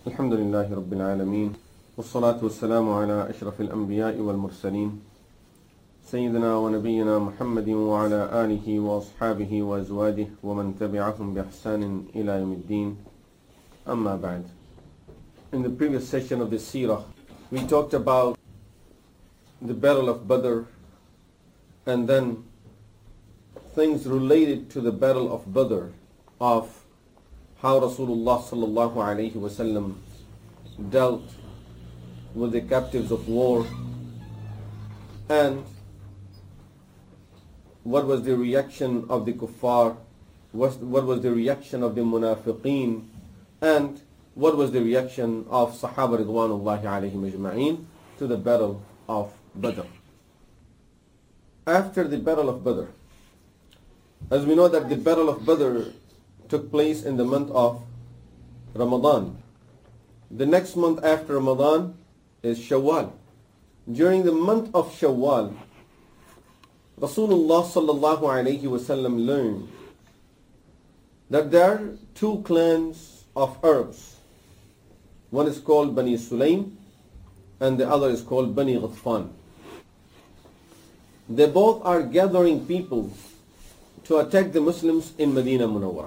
الحمد لله رب العالمين والصلاة والسلام على أشرف الأنبياء والمرسلين سيدنا ونبينا محمد وعلى آله وأصحابه وأزواجه ومن تبعهم بإحسان إلى يوم الدين أما بعد. In the previous session of the Seerah, we talked about the Battle of Badr and then things related to the Battle of Badr, of how Rasulullah sallallahu alayhi wasallam dealt with the captives of war, and what was the reaction of the kuffar, what was the reaction of the munafiqeen, and what was the reaction of Sahaba ridwanullahi alayhim ajma'een to the Battle of Badr. After the Battle of Badr, as we know that the Battle of Badr took place in the month of Ramadan. The next month after Ramadan is Shawwal. During the month of Shawwal, Rasulullah sallallahu alayhi wasallam learned that there are two clans of Arabs. One is called Bani Sulaym and the other is called Bani Ghatfan. They both are gathering people to attack the Muslims in Medina Munawwarah.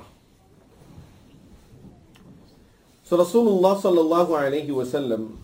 So Rasulullah sallallahu alayhi wasallam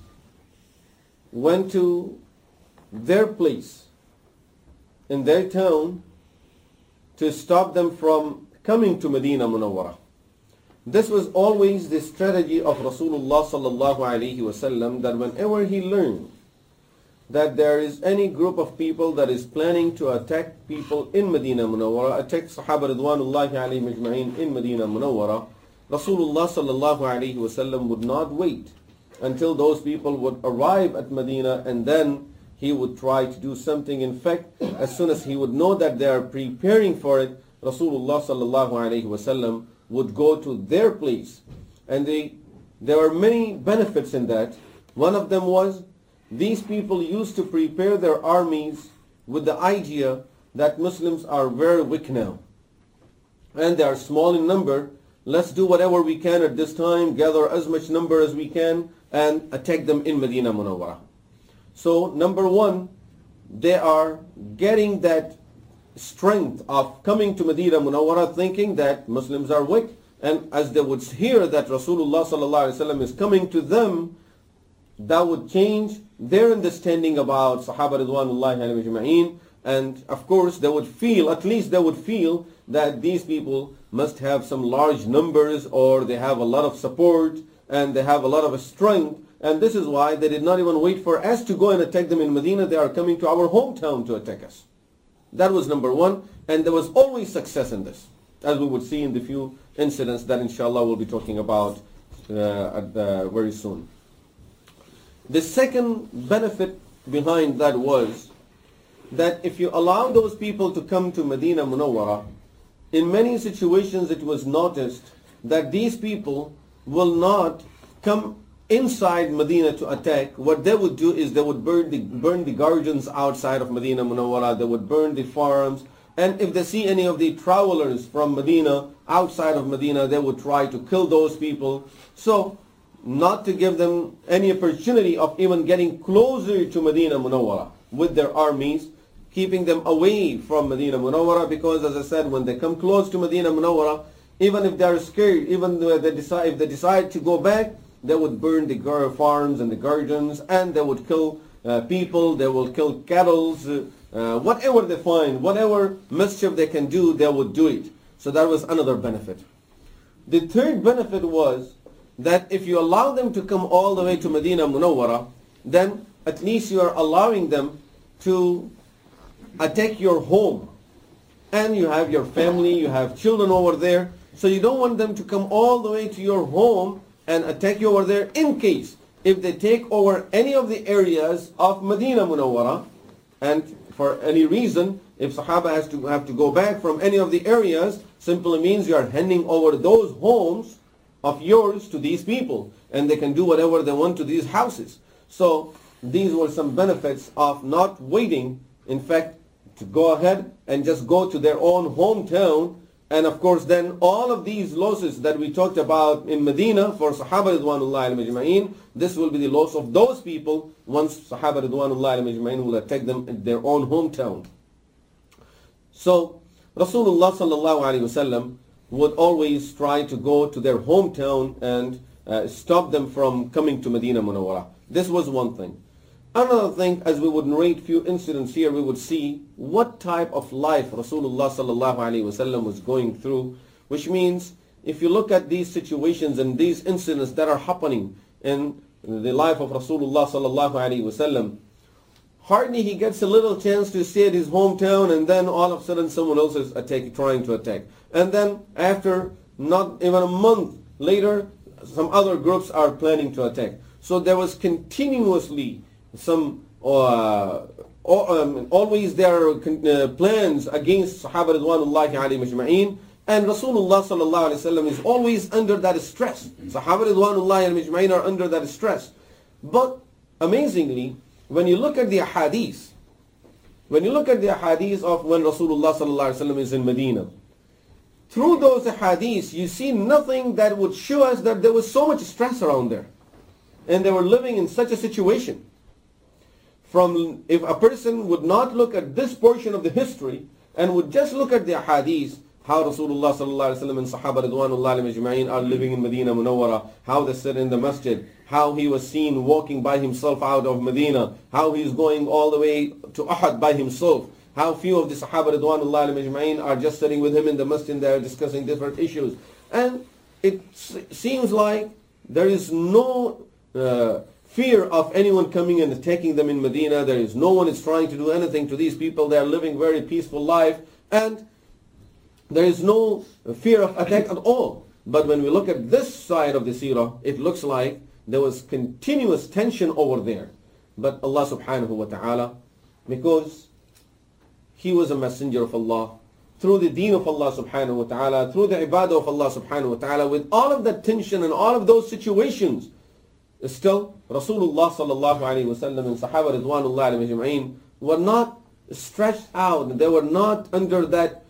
went to their place in their town to stop them from coming to Medina Munawwarah. This was always the strategy of Rasulullah sallallahu alayhi wasallam, that whenever he learned that there is any group of people that is planning to attack people in Medina Munawwarah, attack Sahaba ridwanullahi alayhim ajma'een in Medina Munawwarah, Rasulullah sallallahu alayhi wasallam would not wait until those people would arrive at Medina, and then he would try to do something. In fact, as soon as he would know that they are preparing for it, Rasulullah sallallahu alayhi wasallam would go to their place. And there were many benefits in that. One of them was, these people used to prepare their armies with the idea that Muslims are very weak now and they are small in number. Let's do whatever we can at this time, gather as much number as we can and attack them in Medina Munawwarah. So number one, they are getting that strength of coming to Medina Munawwarah thinking that Muslims are weak, and as they would hear that Rasulullah sallallahu alaihi wasallam is coming to them, that would change their understanding about Sahaba ridwanullahi alayhim ajma'een, and of course they would feel, at least they would feel, that these people must have some large numbers, or they have a lot of support and they have a lot of strength, and this is why they did not even wait for us to go and attack them in Medina. They are coming to our hometown to attack us. That was number one, and there was always success in this, as we would see in the few incidents that inshallah we'll be talking about very soon. The second benefit behind that was that if you allow those people to come to Medina Munawwarah, in many situations it was noticed that these people will not come inside Medina to attack. What they would do is they would burn the gardens outside of Medina Munawwarah, they would burn the farms, and if they see any of the travelers from Medina outside of Medina, they would try to kill those people. So not to give them any opportunity of even getting closer to Medina Munawwarah with their armies, keeping them away from Medina Munawwarah, because as I said, when they come close to Medina Munawwarah, even if they are scared, even if they decide to go back, they would burn the farms and the gardens, and they would kill people, they will kill cattle, whatever they find, whatever mischief they can do, they would do it. So that was another benefit. The third benefit was that if you allow them to come all the way to Medina Munawwarah, then at least you are allowing them to attack your home, and you have your family, you have children over there, so you don't want them to come all the way to your home and attack you over there, in case if they take over any of the areas of Medina Munawwarah, and for any reason if Sahaba have to go back from any of the areas, simply means you are handing over those homes of yours to these people, and they can do whatever they want to these houses. So these were some benefits of not waiting, in fact, to go ahead and just go to their own hometown And of course then all of these losses that we talked about in Medina for Sahaba Ridwanullah al-Majma'in, this will be the loss of those people once Sahaba Ridwanullah al-Majma'in will attack them in their own hometown. So Rasulullah sallallahu alaihi wasallam would always try to go to their hometown and stop them from coming to Medina Munawwara. This was one thing. Another thing, as we would narrate few incidents here, we would see what type of life Rasulullah sallallahu alaihi wasallam was going through, which means if you look at these situations and these incidents that are happening in the life of Rasulullah sallallahu alaihi wasallam, hardly he gets a little chance to stay at his hometown, and then all of a sudden someone else is trying to attack. And then after not even a month later, some other groups are planning to attack. So there was continuously some always there are plans against Sahaba Ridwanullahi alayhim ajma'in, and Rasulullah sallallahu alayhi wasallam is always under that stress. Sahaba Ridwanullahi alayhim ajma'in are under that stress. But amazingly, when you look at the ahadith, of when Rasulullah sallallahu alayhi wasallam is in Medina, through those ahadith you see nothing that would show us that there was so much stress around there, and they were living in such a situation. If a person would not look at this portion of the history and would just look at the hadith, how Rasulullah sallallahu alaihi wasallam and Sahaba Ridwanullah al-Majma'in are living in Medina Munawwara, how they sit in the masjid, how he was seen walking by himself out of Medina, how he's going all the way to Uhud by himself, how few of the Sahaba Ridwanullah al-Majma'in are just sitting with him in the masjid and they are discussing different issues. And it seems like there is no fear of anyone coming and attacking them in Medina. There is no one is trying to do anything to these people. They are living very peaceful life, and there is no fear of attack at all. But when we look at this side of the seerah, it looks like there was continuous tension over there. But Allah subhanahu wa ta'ala, because He was a messenger of Allah, through the deen of Allah subhanahu wa ta'ala, through the ibadah of Allah subhanahu wa ta'ala, with all of that tension and all of those situations, still Rasulullah sallallahu alayhi wa sallam and Sahaba Ridwanullah alayhim ajma'in were not stretched out. They were not under that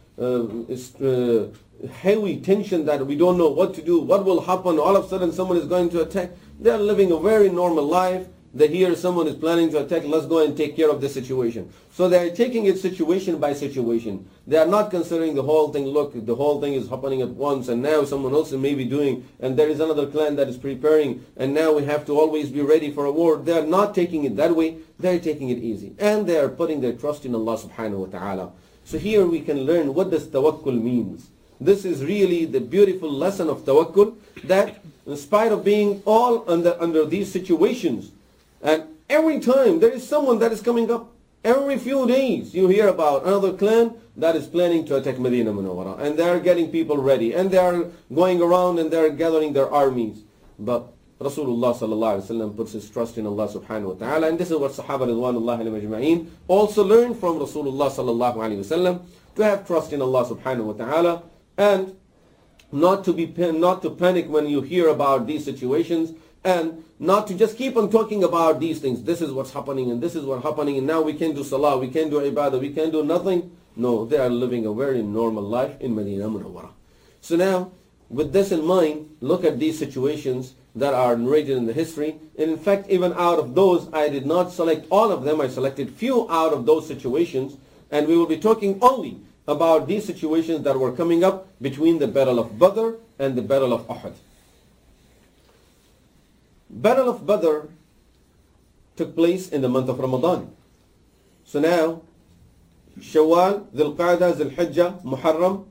heavy tension that we don't know what to do, what will happen, all of a sudden someone is going to attack. They are living a very normal life. They hear someone is planning to attack, let's go and take care of this situation. So they are taking it situation by situation. They are not considering the whole thing, look, the whole thing is happening at once, and now someone else may be doing, and there is another clan that is preparing, and now we have to always be ready for a war. They are not taking it that way. They are taking it easy. And they are putting their trust in Allah subhanahu wa ta'ala. So here we can learn what does tawakkul means. This is really the beautiful lesson of tawakkul, that in spite of being all under these situations, and every time there is someone that is coming up, every few days you hear about another clan that is planning to attack Medina Munawwara, and they are getting people ready, and they are going around and they are gathering their armies. But Rasulullah sallallahu alaihi wasallam puts his trust in Allah subhanahu wa ta'ala, and this is what Sahaba Ridwanullah al-Majma'in also learned from Rasulullah sallallahu alaihi wasallam, to have trust in Allah subhanahu wa ta'ala, and not to panic when you hear about these situations, and not to just keep on talking about these things. This is what's happening, and this is what's happening, and now we can't do salah, we can't do ibadah, we can't do nothing. No, they are living a very normal life in Medina Munawwara. So now, with this in mind, look at these situations that are narrated in the history. And in fact, even out of those, I did not select all of them. I selected few out of those situations, and we will be talking only about these situations that were coming up between the Battle of Badr and the Battle of Uhud. Battle of Badr took place in the month of Ramadan. So now, Shawwal, Dhul Qa'dah, Dhul Hijjah, Muharram.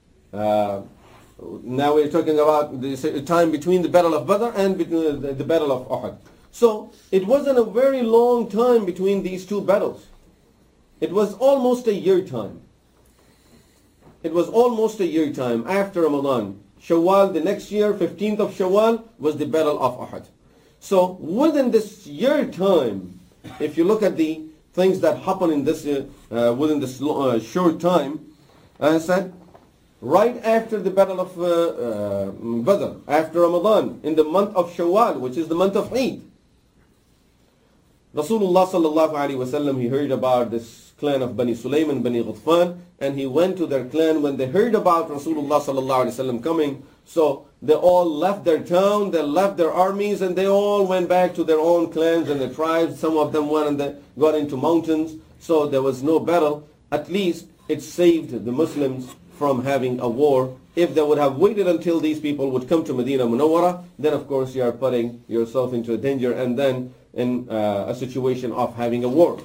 Now we're talking about the time between the Battle of Badr and between the Battle of Uhud. So it wasn't a very long time between these two battles. It was almost a year time. It was almost a year time after Ramadan. Shawwal, the next year, 15th of Shawwal, was the Battle of Uhud. So within this year time, if you look at the things that happen in this within this short time, I said, right after the Battle of Badr, after Ramadan, in the month of Shawwal, which is the month of Eid, Rasulullah sallallahu alaihi wasallam, he heard about this clan of Bani Sulaym and Bani Ghatfan, and he went to their clan when they heard about Rasulullah sallallahu alaihi wasallam coming. So they all left their town, they left their armies, and they all went back to their own clans and their tribes. Some of them went and they got into mountains, so there was no battle. At least it saved the Muslims from having a war. If they would have waited until these people would come to Medina Munawwara, then of course you are putting yourself into a danger and then in a situation of having a war.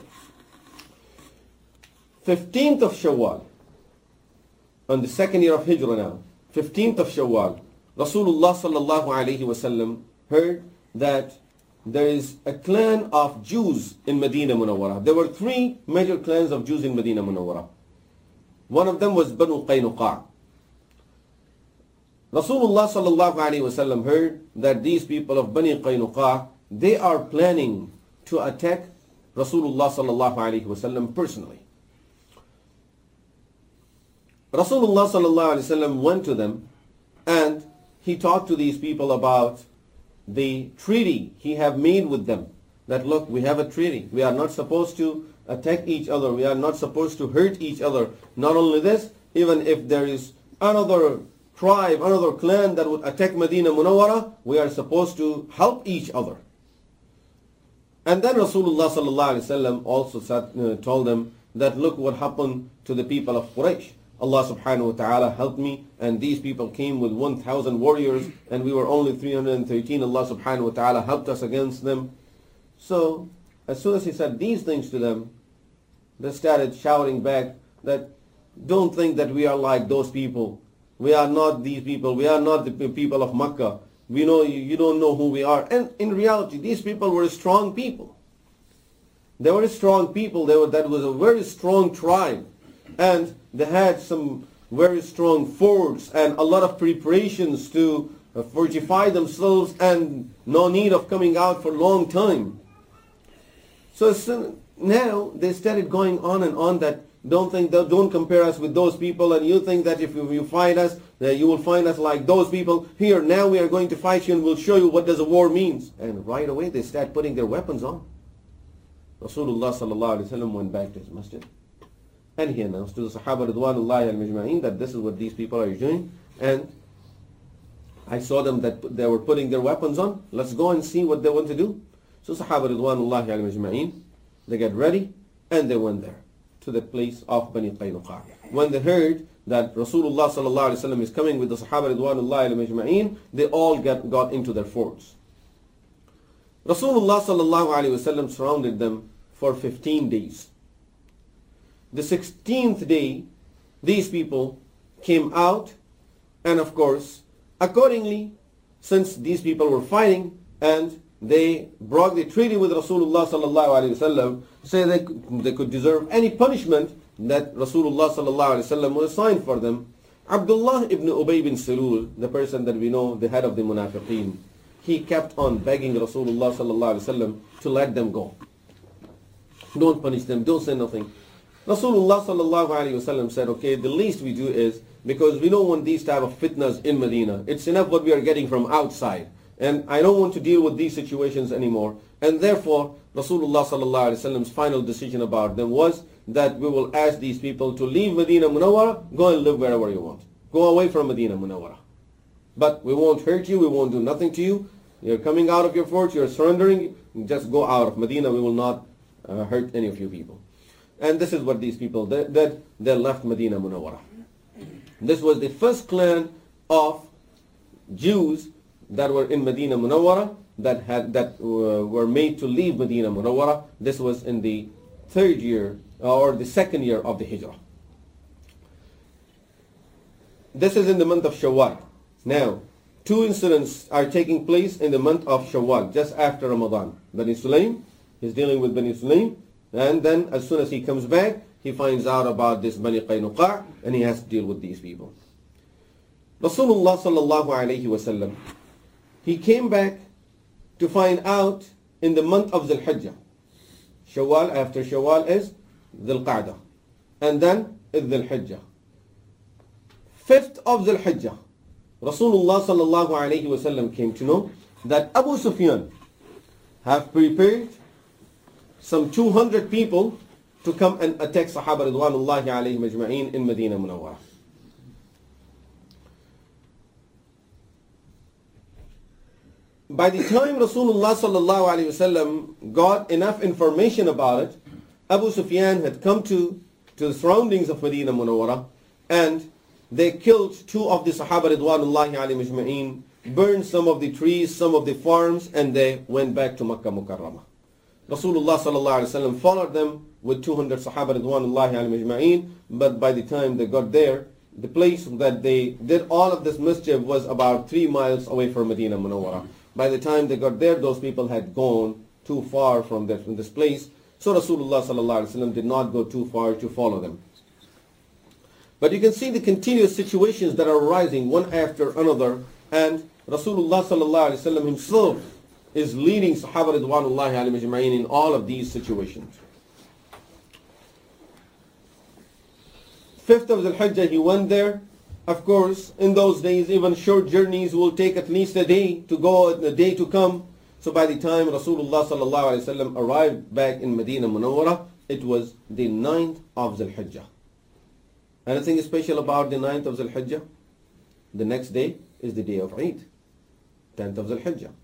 15th of Shawwal, on the second year of Hijrah now, 15th of Shawwal, Rasulullah sallallahu alaihi wasallam heard that there is a clan of Jews in Medina Munawwara. There were three major clans of Jews in Medina Munawwara. One of them was Banu Qaynuqa'. Rasulullah sallallahu alaihi wasallam heard that these people of Bani Qaynuqa', they are planning to attack Rasulullah sallallahu alaihi wasallam personally. Rasulullah sallallahu alaihi wasallam went to them and he talked to these people about the treaty he have made with them. That look, we have a treaty. We are not supposed to attack each other. We are not supposed to hurt each other. Not only this, even if there is another tribe, another clan that would attack Medina Munawwara, we are supposed to help each other. And then Rasulullah sallallahu alaihi wasallam also told them that look what happened to the people of Quraysh. Allah subhanahu wa ta'ala helped me, and these people came with 1,000 warriors and we were only 313. Allah subhanahu wa ta'ala helped us against them. So as soon as he said these things to them, they started shouting back that don't think that we are like those people. We are not these people. We are not the people of Makkah. We know you don't know who we are. And in reality, these people were strong people. They were strong people. That was a very strong tribe. And they had some very strong forts and a lot of preparations to fortify themselves and no need of coming out for a long time. So now they started going on and on that don't compare us with those people, and you think that if you fight us, that you will find us like those people. Here, now we are going to fight you and we'll show you what does a war means. And right away they start putting their weapons on. Rasulullah sallallahu alaihi wasallam went back to his masjid and he announced to the Sahaba Ridwanullahi al-Majma'in that this is what these people are doing, and I saw them that they were putting their weapons on. Let's go and see what they want to do. So Sahaba Ridwanullahi al-Majma'in, they get ready and they went there to the place of Bani Qaynuqa'. When they heard that Rasulullah sallallahu alaihi wasallam is coming with the Sahaba Ridwanullahi al-Majma'in, they all got into their forts. Rasulullah sallallahu alaihi wasallam surrounded them for 15 days. The 16th day, these people came out, and of course, accordingly, since these people were fighting and they broke the treaty with Rasulullah sallallahu alaihi wasallam, say they could deserve any punishment that Rasulullah sallallahu alaihi wasallam would assign for them. Abdullah ibn Ubay bin Salul, the person that we know, the head of the Munafiqeen, he kept on begging Rasulullah sallallahu alaihi wasallam to let them go. Don't punish them, don't say nothing. Rasulullah sallallahu alaihi wasallam said, okay, the least we do is, because we don't want these type of fitnas in Medina. It's enough what we are getting from outside. And I don't want to deal with these situations anymore. And therefore, Rasulullah sallallahu alaihi wasallam's final decision about them was that we will ask these people to leave Medina Munawwara, go and live wherever you want. Go away from Medina Munawwara. But we won't hurt you, we won't do nothing to you. You're coming out of your fort, you're surrendering, just go out of Medina, we will not hurt any of you people. And this is what these people did. They left Medina Munawwara. This was the first clan of Jews that were in Medina Munawwara that were made to leave Medina Munawwara. This was in the third year or the second year of the Hijrah. This is in the month of Shawwal. Now, two incidents are taking place in the month of Shawwal, just after Ramadan. Bani Sulaym, he's dealing with Bani Sulaym, and then as soon as he comes back, he finds out about this Bani Qaynuqa', and he has to deal with these people. Rasulullah sallallahu alayhi wasallam, he came back to find out in the month of Dhul Hijjah. Shawwal, after Shawwal is Dhul Qa'dah, and then is Dhul Hijjah. 5th of Dhul Hijjah, Rasulullah sallallahu alayhi wasallam came to know that Abu Sufyan have prepared some 200 people to come and attack Sahaba Ridwanullahi alayhim ajma'in in Medina Munawwara. By the time Rasulullah sallallahu alayhi wasallam got enough information about it, Abu Sufyan had come to the surroundings of Medina Munawwara, and they killed 2 of the Sahaba Ridwanullahi alayhim ajma'in, burned some of the trees, some of the farms, and they went back to Makkah Mukarramah. Rasulullah sallallahu alayhi wasallam followed them with 200 Sahaba Ridwanullahi alayhim ajma'in, but by the time they got there, the place that they did all of this mischief was about 3 miles away from Medina Munawwara. By the time they got there, those people had gone too far from this place. So Rasulullah sallallahu alaihi wasallam did not go too far to follow them. But you can see the continuous situations that are arising one after another, and Rasulullah sallallahu alaihi wasallam himself is leading Sahaba Ridwanullahi alayhim ajma'in in all of these situations. 5th of Dhul Hijjah he went there. Of course, in those days, even short journeys will take at least a day to go and a day to come. So by the time Rasulullah sallallahu alaihi wasallam arrived back in Medina Munawwara, it was the 9th of Dhul Hijjah. Anything special about the 9th of Dhul Hijjah? The next day is the day of Eid, 10th of Dhul Hijjah.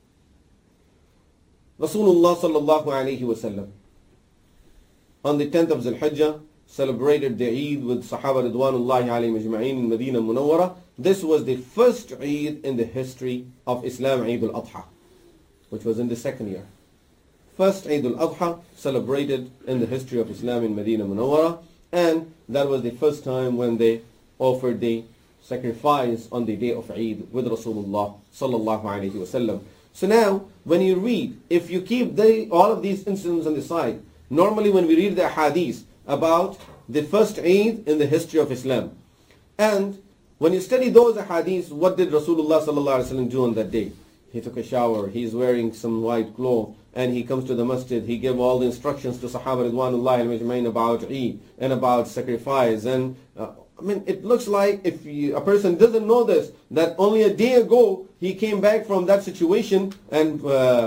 Rasulullah sallallahu alaihi wasallam on the 10th of Dhul Hijjah celebrated the Eid with Sahaba Ridwanullahi alayhim ajma'in in Medina Munawwara. This was the first Eid in the history of Islam, Eid al-Adha, which was in the 2nd year. First Eid al-Adha celebrated in the history of Islam in Medina Munawwara, and that was the first time when they offered the sacrifice on the day of Eid with Rasulullah sallallahu alayhi wasallam. So now, when you read, if you keep all of these incidents on the side, normally when we read the hadith about the first Eid in the history of Islam, and when you study those hadiths, what did Rasulullah sallallahu alaihi wasallam do on that day? He took a shower, he's wearing some white cloth, and he comes to the masjid. He gave all the instructions to Sahaba Ridwanullahi alayhim ajma'in about Eid and about sacrifice. And it looks like if a person doesn't know this, that only a day ago he came back from that situation, and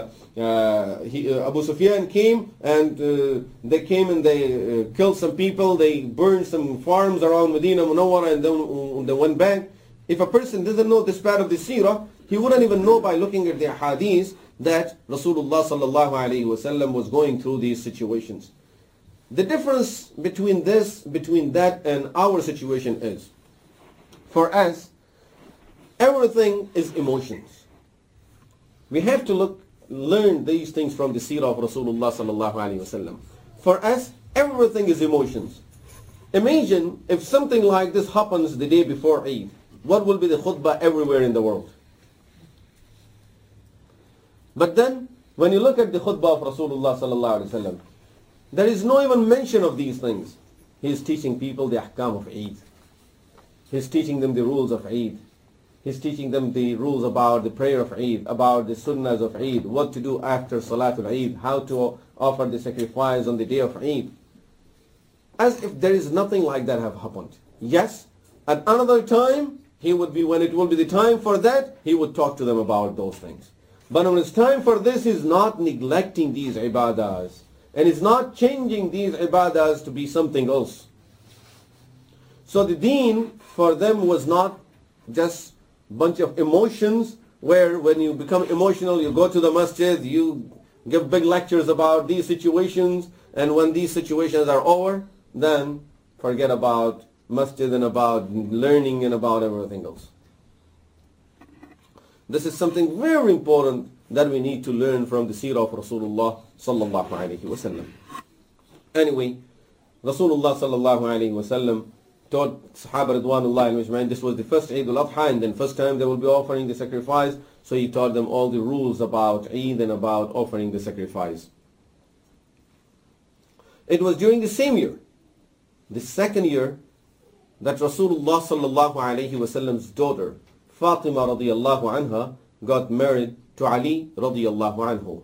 Abu Sufyan came, and they came and they killed some people, they burned some farms around Medina Munawwara, and then they went back. If a person doesn't know this part of the seerah, he wouldn't even know by looking at the hadith that Rasulullah sallallahu alaihi wasallam was going through these situations. The difference between that and our situation is, for us, everything is emotions. We have to learn these things from the seerah of Rasulullah sallallahu alaihi wasallam. For us, everything is emotions. Imagine if something like this happens the day before Eid. What will be the khutbah everywhere in the world? But then, when you look at the khutbah of Rasulullah sallallahu alaihi wasallam, there is no even mention of these things. He is teaching people the ahkam of Eid. He is teaching them the rules of Eid. He is teaching them the rules about the prayer of Eid, about the sunnahs of Eid, what to do after Salatul Eid, how to offer the sacrifice on the day of Eid. As if there is nothing like that have happened. Yes, at another time, when it will be the time for that, he would talk to them about those things. But when it's time for this, he's not neglecting these ibadahs. And it's not changing these ibadahs to be something else. So the deen for them was not just a bunch of emotions, where when you become emotional, you go to the masjid, you give big lectures about these situations, and when these situations are over, then forget about masjid and about learning and about everything else. This is something very important that we need to learn from the seerah of Rasulullah sallallahu alaihi wasallam. Anyway, Rasulullah sallallahu alaihi wasallam taught Sahaba Ridwanullahi alayhim ajma'in, this was the first Eid al-Adha, and then first time they will be offering the sacrifice, so he taught them all the rules about Eid and about offering the sacrifice. It was during the same year, the 2nd year, that Rasulullah sallallahu alaihi wasallam's daughter Fatima radiyallahu anha got married to Ali radiyallahu anhu.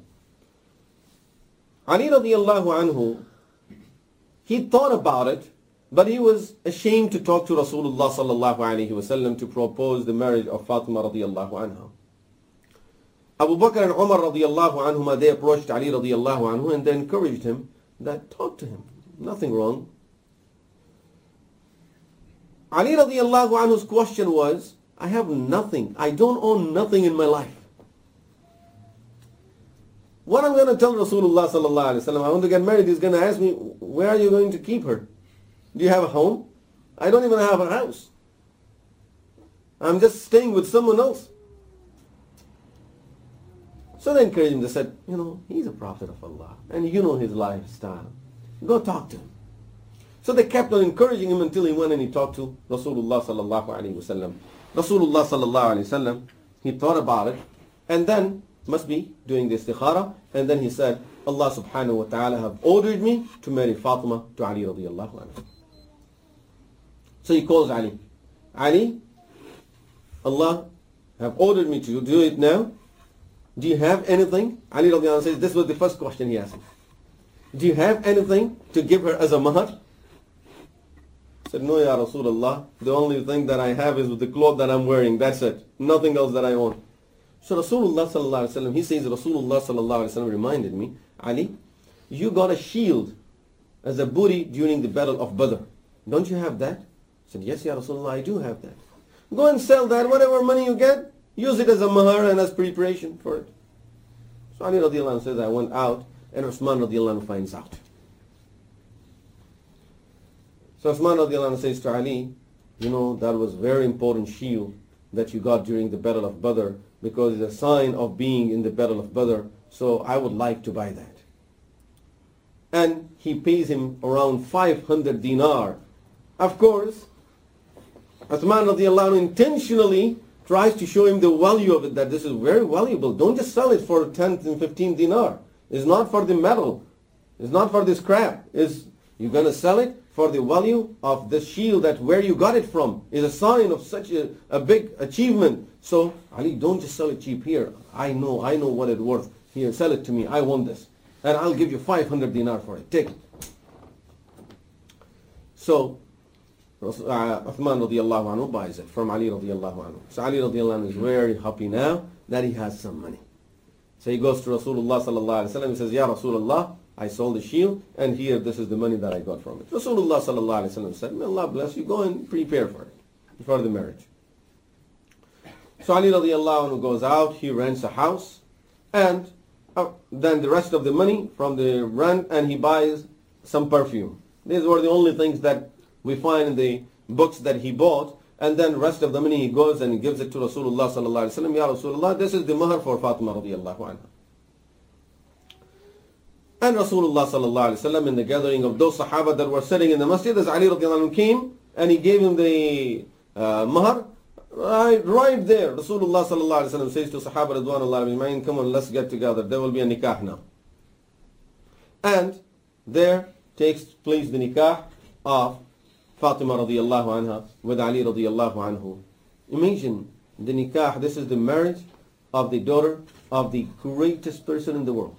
Ali radiyallahu anhu, he thought about it, but he was ashamed to talk to Rasulullah sallallahu alaihi wasallam to propose the marriage of Fatima radiyallahu anha. Abu Bakr and Umar radiyallahu anhuma, they approached Ali radiyallahu anhu and they encouraged him that talk to him. Nothing wrong. Ali radiallahu anhu's question was, I have nothing. I don't own nothing in my life. What I'm going to tell Rasulullah sallallahu alaihi wasallam, I want to get married, he's going to ask me, where are you going to keep her? Do you have a home? I don't even have a house. I'm just staying with someone else. So they encouraged him. They said, he's a prophet of Allah. And you know his lifestyle. Go talk to him. So they kept on encouraging him until he went and he talked to Rasulullah sallallahu alaihi wasallam. Rasulullah sallallahu alaihi wasallam, he thought about it. And then, must be doing the istikhara. And then he said, Allah subhanahu wa ta'ala have ordered me to marry Fatima to Ali radiallahu anhu. So he calls Ali. Ali, Allah have ordered me to do it now. Do you have anything? Ali radiallahu anhu says, this was the first question he asked him. Do you have anything to give her as a mahar? He said, no, Ya Rasulullah. The only thing that I have is the cloth that I'm wearing. That's it. Nothing else that I own. So Rasulullah sallallahu alaihi wasallam, he says, Rasulullah sallallahu alaihi wasallam reminded me, Ali, you got a shield as a booty during the battle of Badr. Don't you have that? He said, yes, Ya Rasulullah, I do have that. Go and sell that. Whatever money you get, use it as a mahar and as preparation for it. So Ali radiallahu anhu says, I went out, and Uthman radiallahu anhu finds out. So Uthman radiallahu anhu says to Ali, that was very important shield that you got during the battle of Badr, because it's a sign of being in the battle of Badr, so I would like to buy that. And he pays him around 500 dinar. Of course, Uthman radiallahu anhu intentionally tries to show him the value of it, that this is very valuable. Don't just sell it for 10 and 15 dinar. It's not for the metal. It's not for the scrap. You're going to sell it for the value of the shield, that where you got it from is a sign of such a big achievement. So, Ali, don't just sell it cheap here. I know what it's worth. Here, sell it to me. I want this. And I'll give you 500 dinar for it. Take it. So, Uthman radiallahu anhu buys it from Ali radiallahu anhu. So Ali radiallahu anhu is very happy now that he has some money. So he goes to Rasulullah sallallahu alaihi wasallam. He says, Ya Rasulullah, I sold the shield, and here this is the money that I got from it. Rasulullah sallallahu alaihi wasallam said, may Allah bless you, go and prepare for it, for the marriage. So Ali radiallahu anhu goes out, he rents a house, and then the rest of the money from the rent, and he buys some perfume. These were the only things that we find in the books that he bought, and then the rest of the money he goes and he gives it to Rasulullah sallallahu alaihi wasallam. Ya Rasulullah, this is the mahar for Fatima radiallahu anha. And Rasulullah sallallahu alaihi wasallam, in the gathering of those Sahaba that were sitting in the masjid, as Ali radiallahu anhu came and he gave him the mahar, right there, Rasulullah sallallahu alaihi wasallam says to Sahaba radwanullah ajma'in, come on, let's get together. There will be a nikah now. And there takes place the nikah of Fatima radiallahu anha with Ali radiallahu anhu. Imagine the nikah. This is the marriage of the daughter of the greatest person in the world.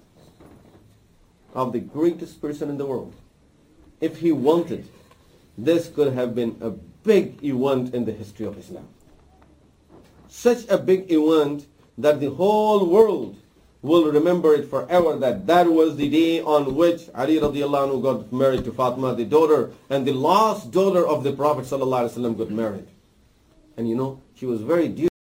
Of the greatest person in the world. If he wanted, this could have been a big event in the history of Islam. Such a big event that the whole world will remember it forever, that was the day on which Ali radiallahu anhu got married to Fatima, the daughter and the last daughter of the Prophet sallallahu alaihi wasallam got married. And she was very dear